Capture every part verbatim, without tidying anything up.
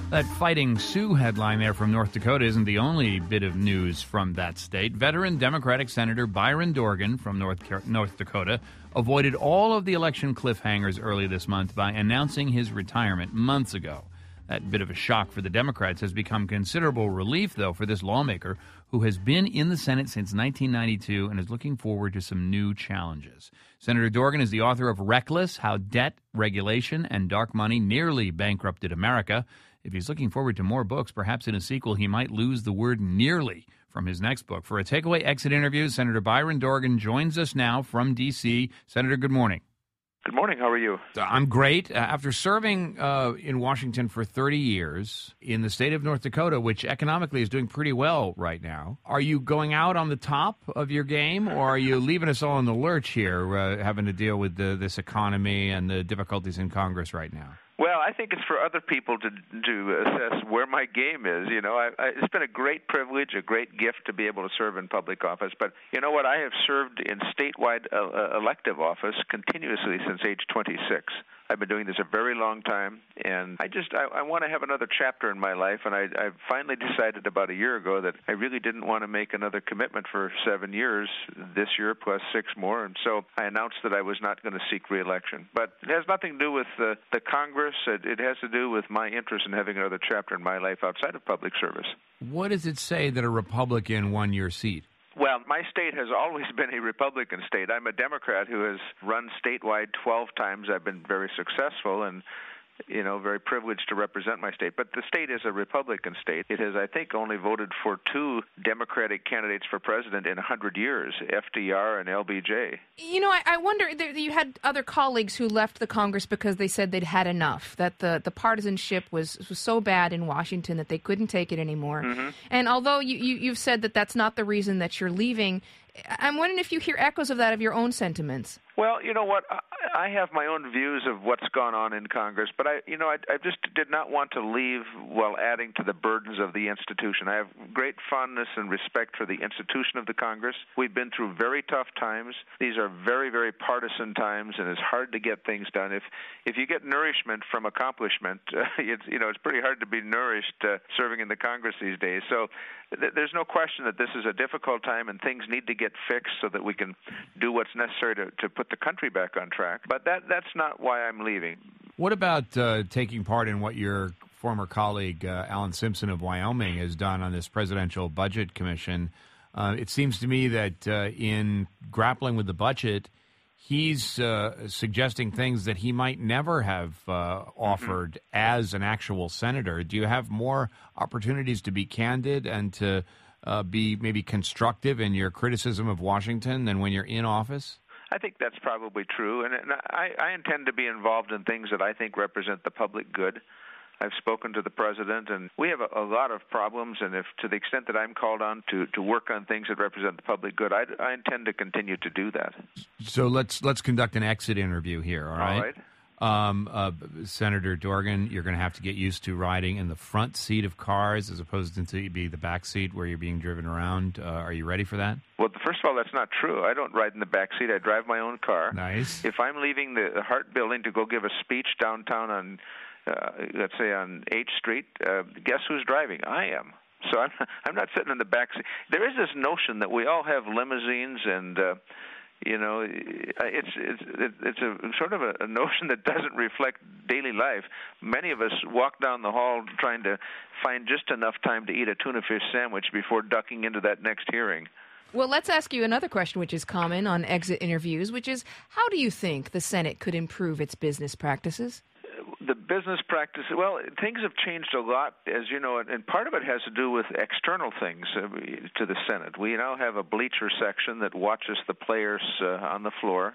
That Fighting Sioux headline there from North Dakota isn't the only bit of news from that state. Veteran Democratic Senator Byron Dorgan from North, North Dakota avoided all of the election cliffhangers early this month by announcing his retirement months ago. That bit of a shock for the Democrats has become considerable relief, though, for this lawmaker who has been in the Senate since nineteen ninety-two and is looking forward to some new challenges. Senator Dorgan is the author of Reckless: How Debt, Regulation, and Dark Money Nearly Bankrupted America. If he's looking forward to more books, perhaps in a sequel he might lose the word nearly from his next book. For a takeaway exit interview, Senator Byron Dorgan joins us now from D C Senator, good morning. Good morning. How are you? I'm great. Uh, after serving uh, in Washington for thirty years in the state of North Dakota, which economically is doing pretty well right now, are you going out on the top of your game, or are you leaving us all in the lurch here, uh, having to deal with the, this economy and the difficulties in Congress right now? Well, I think it's for other people to to assess where my game is. You know, I, I, it's been a great privilege, a great gift to be able to serve in public office. But you know what? I have served in statewide uh, elective office continuously since age twenty-six. I've been doing this a very long time, and I just I, I want to have another chapter in my life. And I, I finally decided about a year ago that I really didn't want to make another commitment for seven years this year plus six more. And so I announced that I was not going to seek re-election. But it has nothing to do with the, the Congress. It, it has to do with my interest in having another chapter in my life outside of public service. What does it say that a Republican won your seat? Well, my state has always been a Republican state. I'm a Democrat who has run statewide twelve times. I've been very successful and, you know, very privileged to represent my state. But the state is a Republican state. It has, I think, only voted for two Democratic candidates for president in one hundred years, F D R and L B J. You know, I, I wonder, there, you had other colleagues who left the Congress because they said they'd had enough, that the, the partisanship was, was so bad in Washington that they couldn't take it anymore. Mm-hmm. And although you, you, you've said that that's not the reason that you're leaving, I'm wondering if you hear echoes of that, of your own sentiments. Well, you know what? I have my own views of what's gone on in Congress, but I, you know, I, I just did not want to leave while adding to the burdens of the institution. I have great fondness and respect for the institution of the Congress. We've been through very tough times. These are very, very partisan times, and it's hard to get things done. If if you get nourishment from accomplishment, uh, it's you know, it's pretty hard to be nourished uh, serving in the Congress these days. So th- there's no question that this is a difficult time, and things need to get fixed so that we can do what's necessary to, to put the country back on track. But that that's not why I'm leaving. What about uh, taking part in what your former colleague uh, Alan Simpson of Wyoming has done on this Presidential Budget Commission? Uh, it seems to me that uh, in grappling with the budget, he's uh, suggesting things that he might never have uh, offered mm-hmm. as an actual senator. Do you have more opportunities to be candid and to uh, be maybe constructive in your criticism of Washington than when you're in office? I think that's probably true, and, and I, I intend to be involved in things that I think represent the public good. I've spoken to the president, and we have a, a lot of problems, and if to the extent that I'm called on to, to work on things that represent the public good, I, I intend to continue to do that. So let's let's conduct an exit interview here, all right? All right. Um, uh, Senator Dorgan, you're going to have to get used to riding in the front seat of cars as opposed to be the back seat where you're being driven around. Uh, are you ready for that? Well, first of all, that's not true. I don't ride in the back seat. I drive my own car. Nice. If I'm leaving the Hart Building to go give a speech downtown on, uh, let's say, on H Street, uh, guess who's driving? I am. So I'm, I'm not sitting in the back seat. There is this notion that we all have limousines and uh, You know, it's it's it's a sort of a notion that doesn't reflect daily life. Many of us walk down the hall trying to find just enough time to eat a tuna fish sandwich before ducking into that next hearing. Well, let's ask you another question which is common on exit interviews, which is, how do you think the Senate could improve its business practices? The business practice, well, things have changed a lot, as you know, and part of it has to do with external things uh, to the Senate. We now have a bleacher section that watches the players uh, on the floor,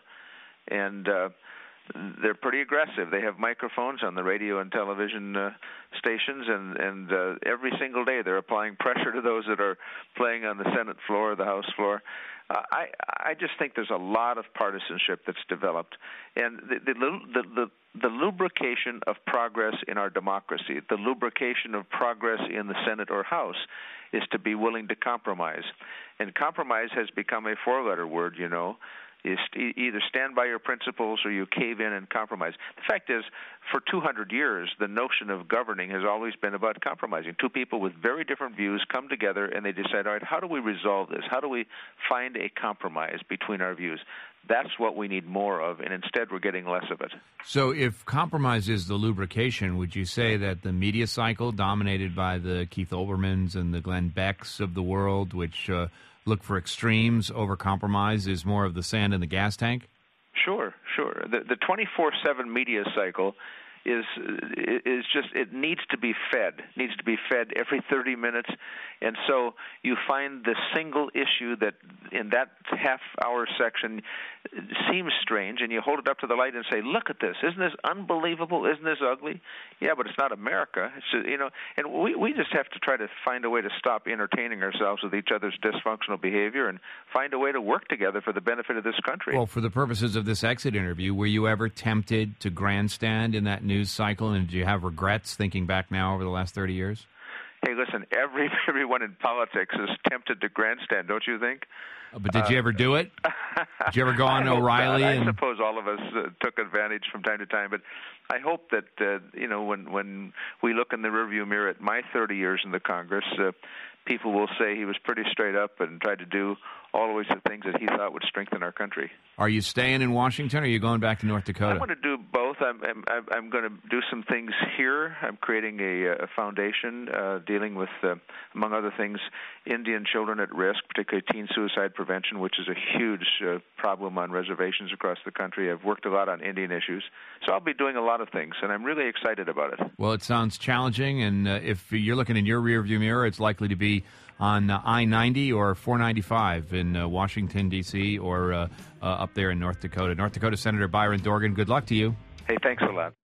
and uh, they're pretty aggressive. They have microphones on the radio and television uh, stations, and, and uh, every single day they're applying pressure to those that are playing on the Senate floor or the House floor. Uh, I I just think there's a lot of partisanship that's developed, and the the, the the the lubrication of progress in our democracy, the lubrication of progress in the Senate or House, is to be willing to compromise, and compromise has become a four-letter word. You know, You st- either stand by your principles or you cave in and compromise. The fact is, for two hundred years, the notion of governing has always been about compromising. Two people with very different views come together and they decide, all right, how do we resolve this? How do we find a compromise between our views? That's what we need more of, and instead we're getting less of it. So if compromise is the lubrication, would you say that the media cycle dominated by the Keith Olbermanns and the Glenn Becks of the world, which uh, look for extremes over compromise, is more of the sand in the gas tank? Sure, sure. The the twenty-four seven media cycle is is just, it needs to be fed, needs to be fed every thirty minutes. And so you find the single issue that in that half-hour section seems strange, and you hold it up to the light and say, look at this. Isn't this unbelievable? Isn't this ugly? Yeah, but it's not America. It's, you know, and we, we just have to try to find a way to stop entertaining ourselves with each other's dysfunctional behavior and find a way to work together for the benefit of this country. Well, for the purposes of this exit interview, were you ever tempted to grandstand in that news cycle, and do you have regrets thinking back now over the last thirty years? Hey, listen, every everyone in politics is tempted to grandstand, don't you think? But did you ever do it? Did you ever go on O'Reilly? I and... suppose all of us uh, took advantage from time to time, but I hope that, uh, you know, when, when we look in the rearview mirror at my thirty years in the Congress, uh, people will say he was pretty straight up and tried to do always the things that he thought would strengthen our country. Are you staying in Washington, or are you going back to North Dakota? I'm going to do both. I'm, I'm, I'm going to do some things here. I'm creating a, a foundation uh, dealing with, uh, among other things, Indian children at risk, particularly teen suicide prevention, which is a huge uh, problem on reservations across the country. I've worked a lot on Indian issues. So I'll be doing a lot of things, and I'm really excited about it. Well, it sounds challenging, and uh, if you're looking in your rearview mirror, it's likely to be on uh, I ninety or four ninety-five in uh, Washington, D C, or uh, uh, up there in North Dakota. North Dakota Senator Byron Dorgan, good luck to you. Hey, thanks a lot.